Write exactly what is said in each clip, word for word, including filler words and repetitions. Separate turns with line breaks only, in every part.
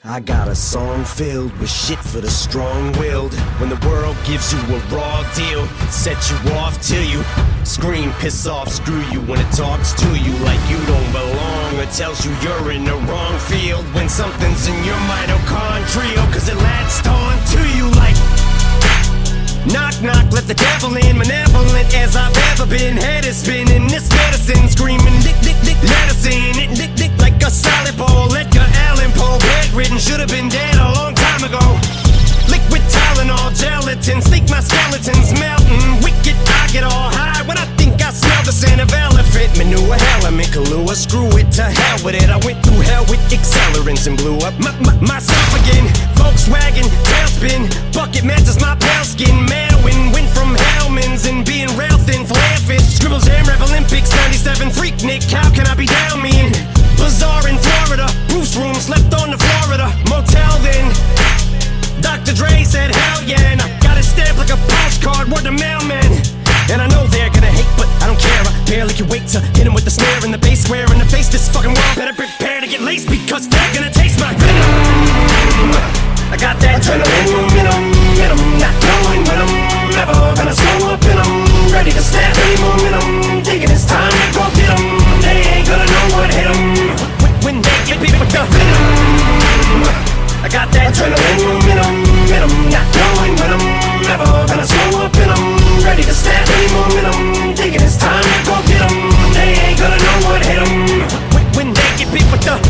I got a song filled with shit for the strong-willed. When the world gives you a raw deal, set you off till you scream, piss off, screw you. When it talks to you like you don't belong, or tells you you're in the wrong field. When something's in your mitochondrial, cause it latched on to you like knock, knock, let the devil in. Malevolent as I've ever been. Head is spinning, this medicine screaming, lick, lick, lick, medicine. It lick, lick like a solid ball. Edgar Allan Poe, bedridden, should have been dead a long time ago. Liquid Tylenol, gelatin, sneak my skeletons melting. Wicked, I get all high when I think I smell the scent of elephant manure. Element Kahlua, screw it, to hell with it. I went through hell with accelerants and blew up my, my, myself again. Volkswagen, tailspin, bucket matches my pale skin. Manwin, went from Hellman's and being rail thin, flare fish. Scribbles Jam Rev Olympics, ninety-seven Freak Nick. How can I be down me in Bazaar in Florida? Bruce room, slept on the Florida motel then. Doctor Dre said hell yeah, and I got it stamped like a postcard, word to mailman. And I know they're gonna hate, but I don't care. I barely can wait to hit him with the snare and the bass square in the face. This fucking world better prepare to get laced, because they're gonna taste my venom. I got that adrenaline momentum, momentum, not knowing when I'm ever gonna slow up and I'm ready to snap any momentum. Thinking it's time to go get 'em. They ain't gonna know what hit 'em when, when they get beat with the venom. I got that adrenaline momentum, momentum, not knowing when I'm ever gonna slow up and I'm ready to snap any momentum. Thinking it's time to go get 'em. They ain't gonna know what hit 'em when, when they get beat with the.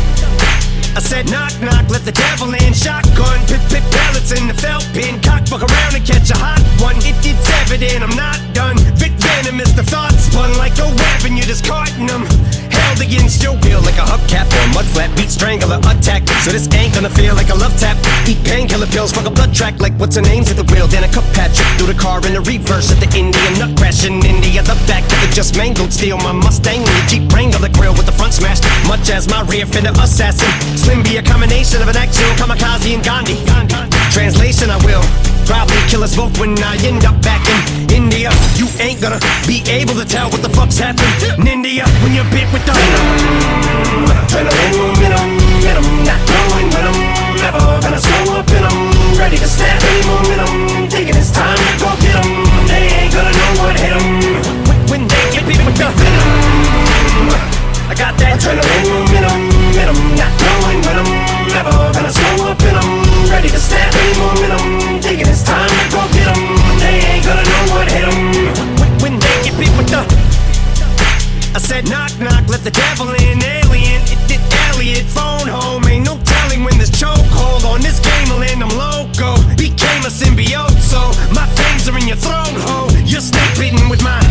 I said knock, knock, let the devil in. Shotgun, pit, pit, pellets in the felt pin. Cock, fuck around and catch a hot one. It, it's evident I'm not done. Vic venomous, the thoughts spun like a weapon. You're discarding them. Held against your will like a hubcap or mud flat. Beat strangler attack. So this ain't gonna feel like a love tap. Eat painkiller pills, fuck a blood track like what's her name's at the wheel. Then a cup patch through the car in the reverse at the Indian nut crash in India. The back of it just mangled. Steal my Mustang and the Jeep Wrangler grill with the front smashed. Much as my rear fender assassin. Slim be a combination of an actual kamikaze and Gandhi. Translation, I will probably kill us both when I end up back in India. You ain't gonna be able to tell what the fuck's happened in India when you're bit with the venom. Adrenaline momentum, momentum, not knowing when I'm ever gonna slow up and I'm ready to snap any momentum. Thinking it's time to go get 'em. They ain't gonna know what hit 'em when, when they get bit with the venom. I got that adrenaline momentum, momentum, not knowing when I'm ever gonna slow up and I'm ready to snap any momentum. Thinking it's time to go get 'em. They ain't gonna know what hit 'em when, when they get beat with the. I said knock, knock, let the devil in. Alien, it did Elliot, phone home. Ain't no telling when this chokehold on this game will end. I'm loco, became a symbiote, so my fangs are in your throat, ho. You're snake bitten with my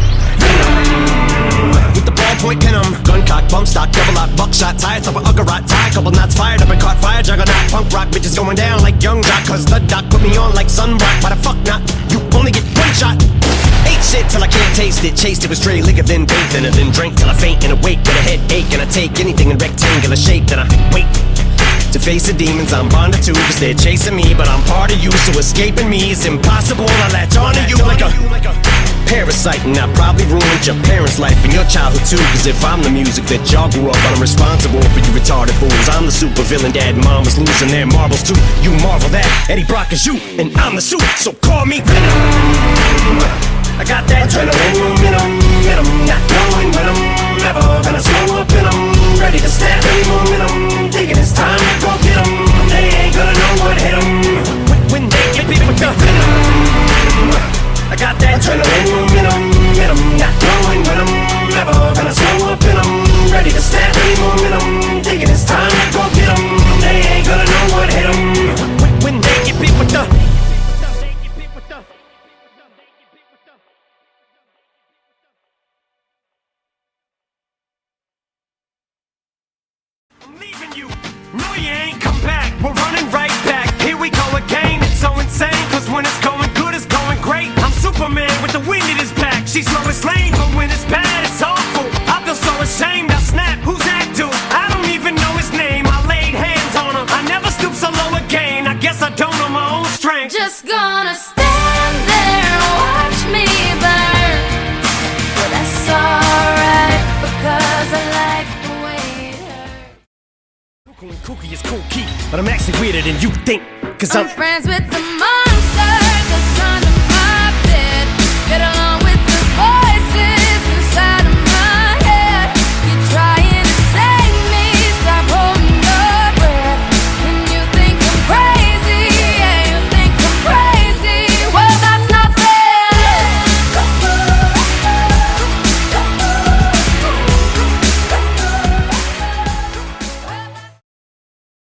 venom. With the ballpoint venom, gun cock, bump stock, double lock, buckshot, tire thumper, uggerot, tie, couple knots fired up and caught fire, juggernaut, punk rock, bitches going down like young jock, cause the doc put me on like sun rock. Why the fuck not? You only get one shot. Ate shit till I can't taste it, chased it with stray liquor, then bathed in it, then drank till I faint and awake with a headache, and I take anything in rectangular shape, then I wait to face the demons I'm bonded to, cause they're chasing me, but I'm part of you, so escaping me is impossible. I latch onto you like a parasite, and I probably ruined your parents' life and your childhood too, cause if I'm the music that y'all grew up on, I'm responsible for you retarded fools. I'm the super villain, dad and mom is losing their marbles too. You marvel that Eddie Brock is you, and I'm the suit, so call me Venom. I got that adrenaline momentum, momentum, not knowing when I'm ever gonna slow up and I'm ready to snap any momentum. Thinking it's time to go get 'em. They ain't gonna know what hit 'em when, when they get beat with the venom. I got that adrenaline momentum, momentum, not knowing when I'm ever gonna slow up and I'm ready to snap any momentum. Thinking it's time to go get 'em. They ain't gonna know what hit 'em when, when they get beat with the. I'm leaving you. No, you ain't come back. We're running right back. Here we go again. It's so insane, cause when it's going good, it's going great. I'm Superman with the wind in his back. She's Lois Lane, but when it's bad, it's awful. I feel so ashamed. I snap. Who's that dude? I don't even know his name. I laid hands on him. I never stoop so low again. I guess I don't know my own strength.
Just gonna stand there and watch me burn. Well, that's alright, because I like the way it hurts.
Cool and kooky is cool key, but I'm actually weirder than you think. Cause I'm
I'm friends with the mob.